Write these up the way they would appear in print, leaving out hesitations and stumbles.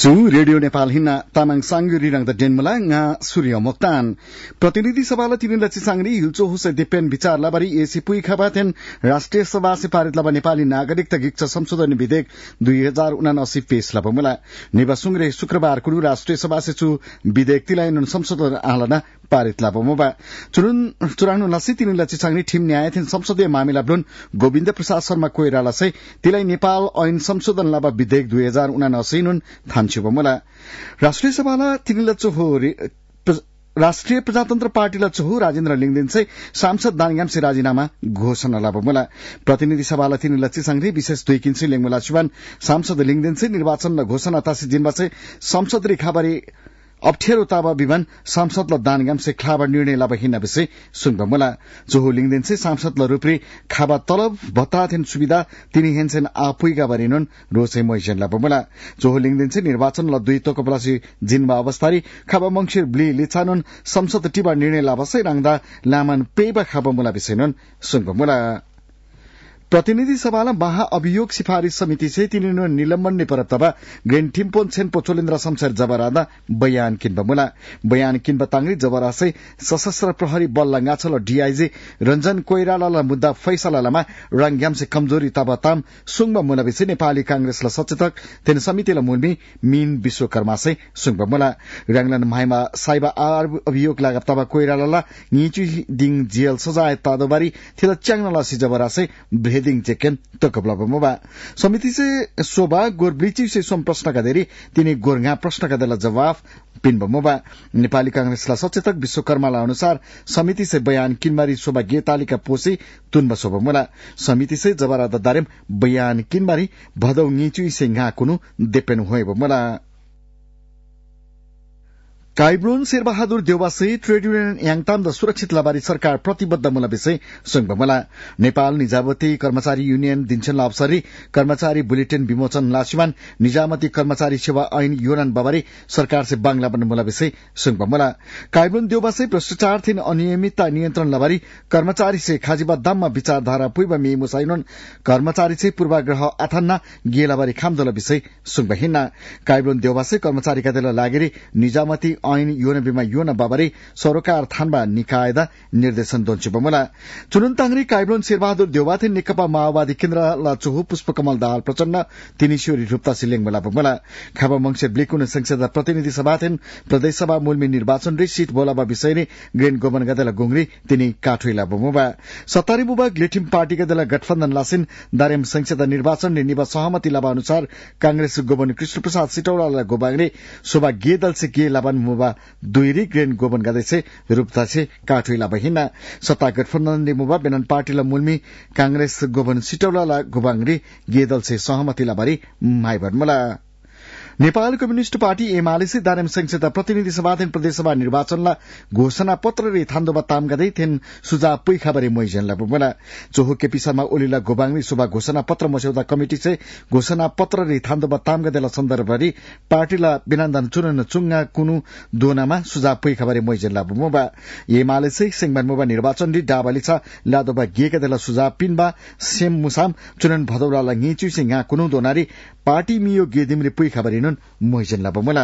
Su Radio Nepal hina tamang sangguri rang da denmula nga Surya Moktan. प्रतिनिधि सभालाई तिनीलाई चिसाङ्री हिल्चो हुसे दिपेन विचार लाबारी AC पुई खबाथेन राष्ट्रिय सभा से पारित लाबा नेपाली नागरिकता गिक्छ संशोधन विधेयक 2079 पेश लाबमुला निवासुङ्रे शुक्रबार कुरु राष्ट्रिय सभा से छु विधेयक तिलाई संशोधन आलना पारित लाबमुबा चुरानु नसी तिनीलाई चिसाङ्री ठिम न्यायाधीन संसदीय मामिला ब्लुन गोविन्द प्रसाद शर्मा कोइराला से तिलाई नेपाल ऐन संशोधन लाबा विधेयक 2079 नुन थान्छुबमुला राष्ट्रिय सभालाई तिनीलाई चोहो राष्ट्रिय प्रजातन्त्र पार्टीलाई चोहु राजेन्द्र लिङदेन से सांसद दानिगाम से राजीनामा घोषणा लाबमुला प्रतिनिधि सभालाई तिनीलाई चिसाङ्री विशेष दुई किन्सी लेङमुला छुबान सांसद लिङदेन से निर्वाचन र घोषणा तासी जिम्बा से संसद रे खाबारी अप्ठ्यारो ताबा विमान सांसद ल दानगाम से खाबा निर्णय लाबा हिना विषय सुनबमुला जोहो लिङदेन से सांसद ल रुप्री खाबा तलब भत्ताथेन सुविधा तिनी हेनसेन आपुइगा बरिनुन रोसे मोइजन लाबमुला जोहो लिङदेन से निर्वाचन ल दुई तोकपलासी जिनबा अवस्थारी खाबा मंगसिर ब्ली लिचानुन संसद टिबा निर्णय लाबा से रांगदा लामान पेबा खाबा मुला विषयनुन सुनबमुला प्रतिनिधि सभालाई महाअभियोग सिफारिश समिति से तिनीनु निलम्बन ने परतबा ग्रेन टिम्पोन छेन पोचोलेन्द्र शमशेर जबरादा बयान किनबमुला बयान किनबा तांग्री जबरा से सशस्त्र प्रहरी बल लंगाछल डीआईजी रंजन कोइरालाला मुद्दा फैसलामा रंग्याम से कमजोरी ताबाताम सुङबा मुला विषय नेपाली कांग्रेसला सचेतक तेन समितिला मुलमी मीन विश्वकर्मा से सुङबा मुला रंगलन माइमा साइबा अभियोग लागतबा कोइरालाला नीचु दिङ जेल सजाय तादोबारी थिला च्याङनला सिजबरा से हेदिङ चेकेन तकबलाबमुबा समिति से शोभा गोरब्लिची से सोम प्रश्न गदेरी तिनी गोरगा प्रश्न गदेला जवाफ पिनबमुबा नेपाली कांग्रेसला सचेतक विश्वकर्माला अनुसार समिति से बयान किनमारी शोभा गेतालिका पोसी तुनबा शोभमुला समिति से जबरा ददारेम बयान किनमारी भदौ नीचु से ngaकुनु देपेन होइबमुला काइब्रोन शेरबहादुर देउवासे ट्रेड युनियन याङताम द सुरक्षित लाबारी सरकार प्रतिबद्ध मुला विषय सुङबमुला नेपाल निजामती कर्मचारी युनियन दिन्छन अवसरी कर्मचारी बुलेटिन विमोचन लासिमान निजामती कर्मचारी सेवा ऐन योरन बाबारी सरकार से बांग्ला बन्न मुला विषय सुङबमुला काइब्रोन देउवासे भ्रष्टाचार थिन अनियमितता नियन्त्रण लाबारी कर्मचारी से खाजिबा दाममा विचारधारा पुइबा मे मुसाइनन कर्मचारी से पूर्वाग्रह आथन्ना गेलाबारी खामदल विषय सुङबहिना काइब्रोन देउवासे कर्मचारी का देला लागेरी निजामती ऐन योन बिमा योन बाबारी सरोकार थानबा निकायदा निर्देशन दोन्चुबमुला चुनुनतांग्री काइब्रोन शेरबहादुर देउवाथे नेकपा माओवादी केन्द्र लाचुहु पुष्पकमल दाहाल प्रचण्ड तिनीश्वरी रूपता सिलेङ बमुला खाबा मंगसिर ब्लिकुन संसद प्रतिनिधि सभाथेन प्रदेश सभा मूलमी निर्वाचन रे सीट बोलाबा विषयले ग्रेन गोबन गदेला गुंगरी तिनी काठुइला बमुबा सत्तारी बुबा ग्लेटिम पार्टी गदेला गठबन्धन लासिन दारेम संसद निर्वाचन ने निबा सहमति लाबा अनुसार कांग्रेस गोबन कृष्ण प्रसाद सिटौलाला गोबाङले शोभा गेदल से गे लाबन मुबा दुईरी ग्रेन गोबन गदे से रूपता से काठुइला बहिना सत्ता गठबन्धन ने मुबा बेनन पार्टीला मूलमी कांग्रेस गोबन सिटौलाला गोबाङले गेदल से सहमति लाबारी माइबरमुला नेपाल कम्युनिष्ट पार्टी एमाले से दारेम संसद प्रतिनिधि सभाथेन प्रदेश सभा निर्वाचनला घोषणा पत्र रे थान्दोबा ताम गदै थेन सुझाव पुइखाबरे मोइजनला बुमला चोहो केपी शर्मा ओलीला गोबाङले सुबा घोषणा पत्र मस्यौदा कमिटी से घोषणा पत्र रे थान्दोबा ताम गदैला सन्दर्भरी पार्टीला बिनान्दन चुनन चुंगा कुनु दोनामा सुझाव पुइखाबरे मोइजनला बुमबा एमाले से सिंगमान मुबा निर्वाचन रि डाबालिसा लादोबा गेगदैला सुझाव पिनबा सेम मुसाम चुनन भदौराला ङिचु सिंगा कुनु दोनारी पार्टी मियो गेदिमरे पुइखाबरे मोइजन लाबमुला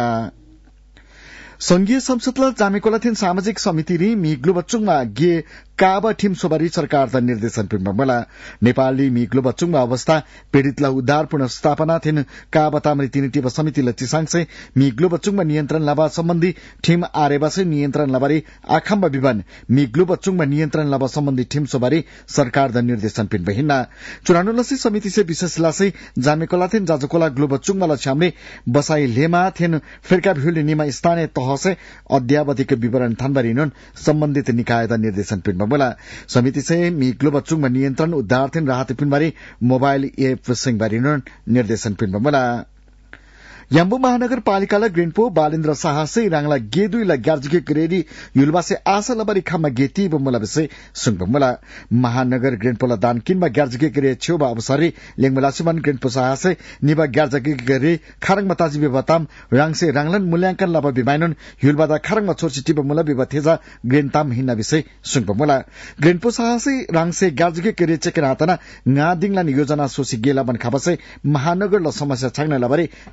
संघीय संसदला जामेकोलाथेन सामाजिक समिति रि मिग्लो बच्चुङमा गे काबा ठिम सोबारी सरकार द निर्देशन पिम्बमला नेपाली मिग्लो बच्चुङमा अवस्था पीड़ितला उद्धार पुनर्स्थापना थिन काबा तामरी तिनीटिब समिति ल चिसाङसे मिग्लो बच्चुङमा नियन्त्रण लाबा सम्बन्धी ठिम आरेबासे नियन्त्रण लाबारी आखम्बा विभान मिग्लो बच्चुङमा नियन्त्रण लाबा सम्बन्धी ठिम सोबारी सरकार द निर्देशन पिम्बहिना चुरानुलसी समिति से विशेष लासे जामेकोलाथेन जाजकोला ग्लो बच्चुङमा ल छामले बसाई लेमा थिन फिरका भिउले निमा स्थानीय तहसे अध्यावधिक विवरण थानबारिनुन सम्बन्धित निकायदा निर्देशन पिन्बमला समिति से मिग्लो बच्चुङमा नियन्त्रण उद्धार थिन राहत पिनबारी मोबाइल एप सिंहबारिनुन निर्देशन पिन्बमला याम्बु महानगरपालिकालाई ग्रेनपो बालेन्द्र साहसे राङला गेदुइला ग्यार्जिके ग्रेडी युलबासे आशा लबारी खामा गेती बमुला विषय सुङबमुला महानगर ग्रेनपोला दान किनमा ग्यार्जिके ग्रे छेउबा अवसरी लेङमलासिमान ग्रेनपो साहसे निबा ग्यार्जिके ग्रे खारङ मताजी बेबताम राङसे राङलन मूल्याङ्कन लबा बिमाइनन युलबादा खारङ छोरसिटी बमुला बेबथेजा ग्रेनताम हिन्ना विषय सुङबमुला ग्रेनपो साहसे राङसे ग्यार्जिके ग्रे चेकनातना nga dinglan योजना सोसी गेला बन खाबसे महानगर ल समस्या छाग्न लबारी खामदे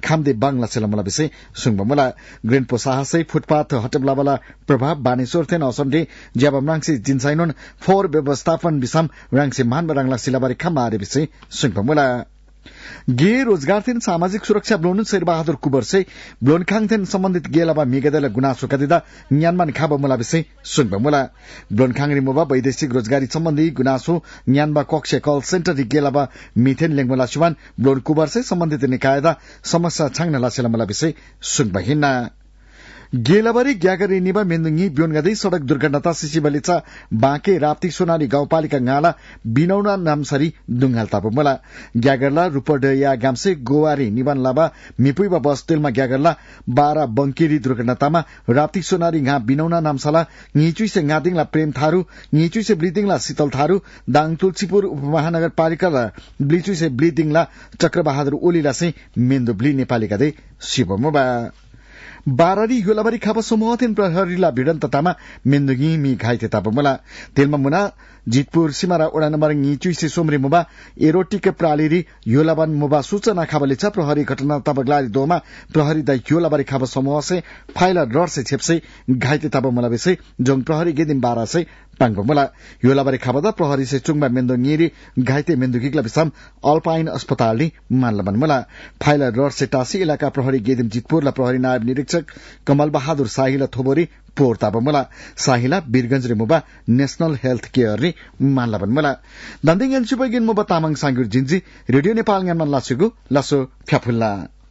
बांग्ला सेलमला विषय सुंगबमला ग्रेन पोसाहसै फुटपाथ हटबलाबला प्रभाव बानेश्वर थेन असन्डे ज्याबम रांगसी जिनसाइनोन फोर व्यवस्थापन बिसम रांगसी मान बरांगला सिलाबारी खमा आरे विषय सुंगबमला गे रोजगार थिन सामाजिक सुरक्षा ब्लोन शेरबहादुर कुबरसे ब्लोनखाङ थिन सम्बन्धित गेलाबा मिगेदला गुनासो कदिदा न्यानमान खाबा मुला विषय सुनबा मुला ब्लोनखाङ रिमोबा वैदेशिक रोजगारी सम्बन्धी गुनासो न्यानबा कक्ष कल सेन्टर गेलाबा मिथेन लेङमला सुवान ब्लोन कुबरसे सम्बन्धित निकायदा समस्या छाङ्न लासेला मुला विषय सुनबा हिन्ना गेलाबारी ग्यागरी निबा मेन्दुङी ब्योनगदै सड़क दुर्घटना सिसिबलिचा बाँके राप्ती सोनाली गाउँपालिका गाला बिनौना नामसरी दुंगाल तापमला ग्यागरला रुपडया गामसे गोवारी निबान लाबा मिपुइबा बस तेलमा ग्यागरला 12 बंकेरी दुर्घटनामा राप्ती सोनारी गा बिनौना नामसाला ङिचुइसे गादिङला प्रेम थारू ङिचुइसे ब्लिदिङला शीतल थारू दाङ तुलसीपुर उपमहानगरपालिका ब्लिचुइसे ब्लिदिङला चक्रबहादुर ओलीला से मेन्दु ब्लि नेपालीका दे शिवमोबा बारारी योलाबारी खाप समूह थिन प्रहरीला भिडन्ततामा मेन्दुगी मी घाइते तापमला तेलमा मुना जितपुर सिमारा ओडा नम्बर ङिचुइसे सोमरे मुबा एरोटिक प्रालिरी योलाबान मुबा सूचना खाबले छ प्रहरी घटना तबगलारी दोमा प्रहरी दा योलाबारी खाप समूह से फाइला रड से छेप्से घाइते तापमला बेसे जों प्रहरी गेदिन 12 से पाङबमला योलाबारी खाबदा प्रहरी से चुङबा मेन्दो ङिरी घाइते मेन्दुगिकला बिसम अल्पाइन अस्पतालनी मानलबनमला फाइला रड से टासी इलाका प्रहरी गेदिम जितपुरला प्रहरी नायब निरीक्षक कमल बहादुर साहिला थोबोरी पोर तापमला साहिला वीरगंज रे मुबा नेशनल हेल्थ केयर रे मानलबनमला दन्दिङ एलसुबगिन मुबा तामाङ सांगुर जिन्जी रेडियो नेपाल ङामन लासुगु लासो फ्याफुल्ला